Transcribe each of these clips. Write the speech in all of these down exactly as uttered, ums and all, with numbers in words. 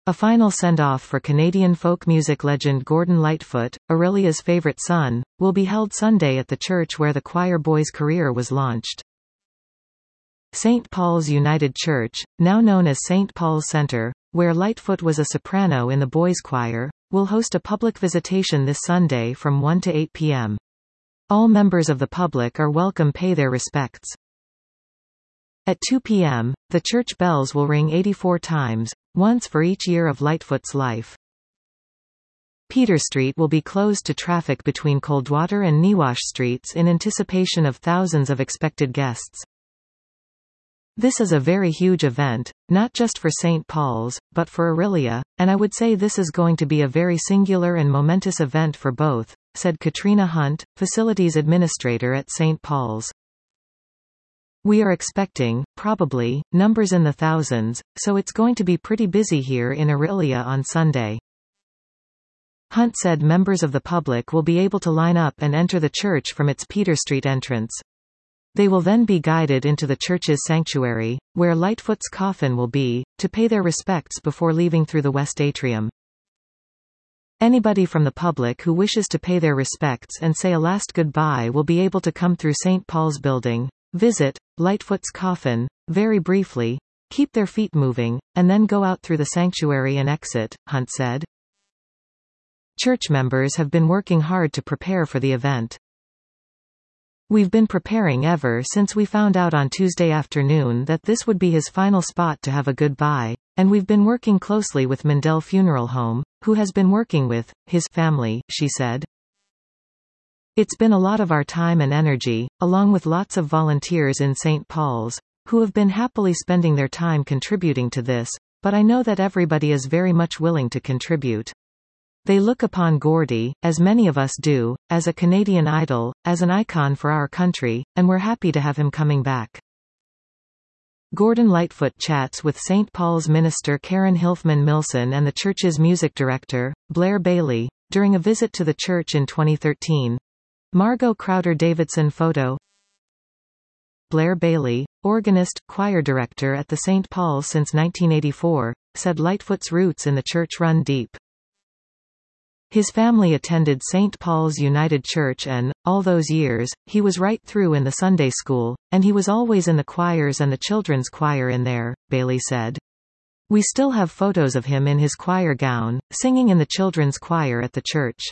A final send-off for Canadian folk music legend Gordon Lightfoot, Aurelia's favorite son, will be held Sunday at the church where the choir boy's career was launched. Saint Paul's United Church, now known as Saint Paul's Centre, where Lightfoot was a soprano in the boys' choir, will host a public visitation this Sunday from one to eight p m All members of the public are welcome pay their respects. At two p m, the church bells will ring eighty-four times, once for each year of Lightfoot's life. Peter Street will be closed to traffic between Coldwater and Newash Streets in anticipation of thousands of expected guests. This is a very huge event, not just for Saint Paul's, but for Aurelia, and I would say this is going to be a very singular and momentous event for both, said Katrina Hunt, Facilities Administrator at Saint Paul's. We are expecting, probably, numbers in the thousands, so it's going to be pretty busy here in Aurelia on Sunday. Hunt said members of the public will be able to line up and enter the church from its Peter Street entrance. They will then be guided into the church's sanctuary, where Lightfoot's coffin will be, to pay their respects before leaving through the west atrium. Anybody from the public who wishes to pay their respects and say a last goodbye will be able to come through Saint Paul's building, visit Lightfoot's coffin, very briefly, keep their feet moving, and then go out through the sanctuary and exit, Hunt said. Church members have been working hard to prepare for the event. We've been preparing ever since we found out on Tuesday afternoon that this would be his final spot to have a goodbye, and we've been working closely with Mandel Funeral Home, who has been working with his family, she said. It's been a lot of our time and energy, along with lots of volunteers in Saint Paul's, who have been happily spending their time contributing to this, but I know that everybody is very much willing to contribute. They look upon Gordy, as many of us do, as a Canadian idol, as an icon for our country, and we're happy to have him coming back. Gordon Lightfoot chats with Saint Paul's minister Karen Hilfman-Milson and the church's music director, Blair Bailey, during a visit to the church in twenty thirteen. Margot Crowder-Davidson photo. Blair Bailey, organist, choir director at the Saint Paul's since nineteen eighty-four, said Lightfoot's roots in the church run deep. His family attended Saint Paul's United Church and, all those years, he was right through in the Sunday school, and he was always in the choirs and the children's choir in there, Bailey said. We still have photos of him in his choir gown, singing in the children's choir at the church.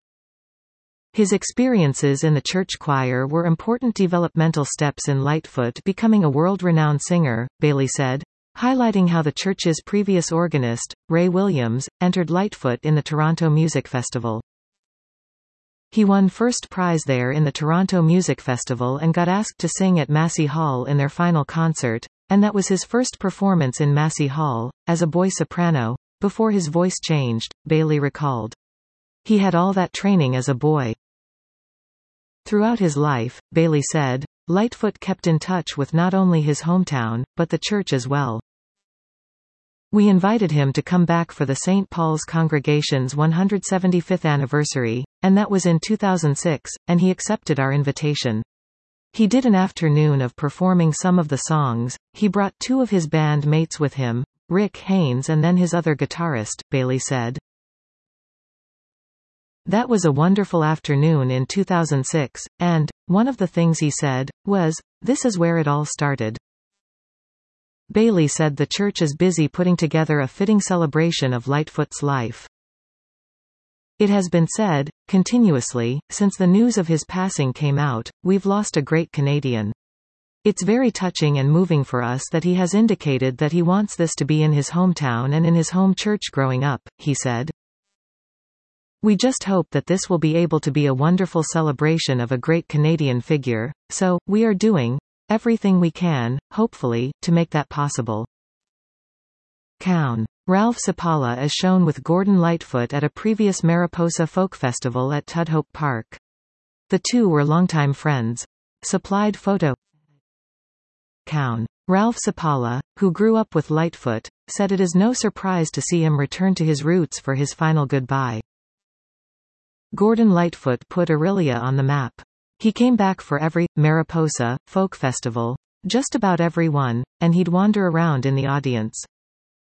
His experiences in the church choir were important developmental steps in Lightfoot becoming a world-renowned singer, Bailey said, highlighting how the church's previous organist, Ray Williams, entered Lightfoot in the Toronto Music Festival. He won first prize there in the Toronto Music Festival and got asked to sing at Massey Hall in their final concert, and that was his first performance in Massey Hall, as a boy soprano, before his voice changed, Bailey recalled. He had all that training as a boy. Throughout his life, Bailey said, Lightfoot kept in touch with not only his hometown, but the church as well. We invited him to come back for the Saint Paul's congregation's one hundred seventy-fifth anniversary, and that was in two thousand six, and he accepted our invitation. He did an afternoon of performing some of the songs. He brought two of his band mates with him, Rick Haynes and then his other guitarist, Bailey said. That was a wonderful afternoon in two thousand six, and, one of the things he said, was, this is where it all started. Bailey said the church is busy putting together a fitting celebration of Lightfoot's life. It has been said, continuously, since the news of his passing came out, we've lost a great Canadian. It's very touching and moving for us that he has indicated that he wants this to be in his hometown and in his home church growing up, he said. We just hope that this will be able to be a wonderful celebration of a great Canadian figure, so, we are doing everything we can, hopefully, to make that possible. Cown. Ralph Sapala is shown with Gordon Lightfoot at a previous Mariposa Folk Festival at Tudhope Park. The two were longtime friends. Supplied photo. Cown. Ralph Sapala, who grew up with Lightfoot, said it is no surprise to see him return to his roots for his final goodbye. Gordon Lightfoot put Aurelia on the map. He came back for every Mariposa Folk Festival, just about every one, and he'd wander around in the audience.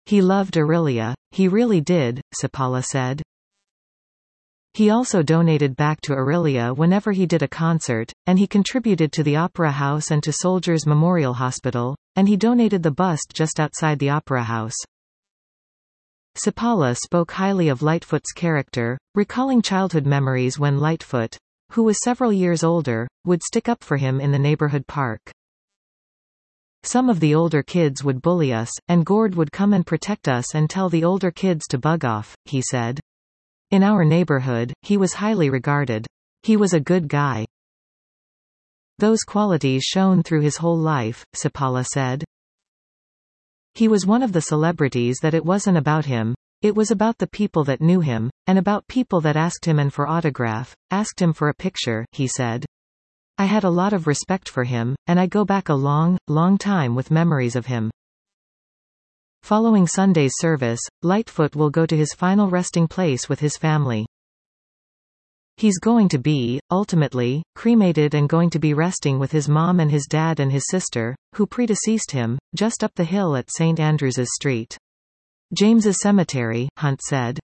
He loved Aurelia, he really did, Seppala said. He also donated back to Aurelia whenever he did a concert, and he contributed to the Opera House and to Soldiers Memorial Hospital, and he donated the bust just outside the Opera House. Seppala spoke highly of Lightfoot's character, recalling childhood memories when Lightfoot, who was several years older, would stick up for him in the neighborhood park. Some of the older kids would bully us, and Gord would come and protect us and tell the older kids to bug off, he said. In our neighborhood, he was highly regarded. He was a good guy. Those qualities shone through his whole life, Seppala said. He was one of the celebrities that it wasn't about him, it was about the people that knew him, and about people that asked him and for autograph, asked him for a picture, he said. I had a lot of respect for him, and I go back a long, long time with memories of him. Following Sunday's service, Lightfoot will go to his final resting place with his family. He's going to be, ultimately, cremated and going to be resting with his mom and his dad and his sister, who predeceased him, just up the hill at Saint Andrews's Street. James's Cemetery, Hunt said.